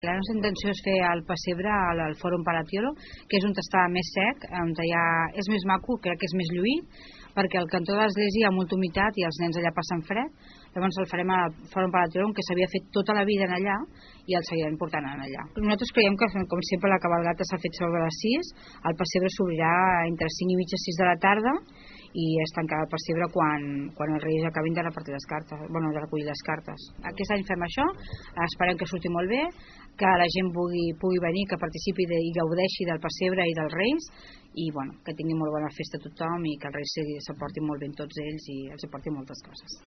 La nostra intenció és fer el pessebre al Fòrum Palatiolo, que és on està més sec, on és més maco, crec que és més lluït, perquè al cantó de l'església hi ha molta humitat i els nens allà passen fred. Llavors el farem al Fòrum Palatiolo, que s'havia fet tota la vida en allà i el seguirem portant en allà. Nosaltres creiem que, com sempre, la cabalgata s'ha fet sobre les 6, el pessebre s'obrirà entre 5 i mitja 6 de la tarda i es tancarà el pessebre quan els reis acabin de repartir les cartes, de recollir les cartes. Aquest any fem això, esperem que surti molt bé, que la gent pugui venir, que participi i gaudeixi del pessebre i dels reis i que tingui molt bona festa a tothom i que els reis s'aportin molt bé tots ells i els aportin moltes coses.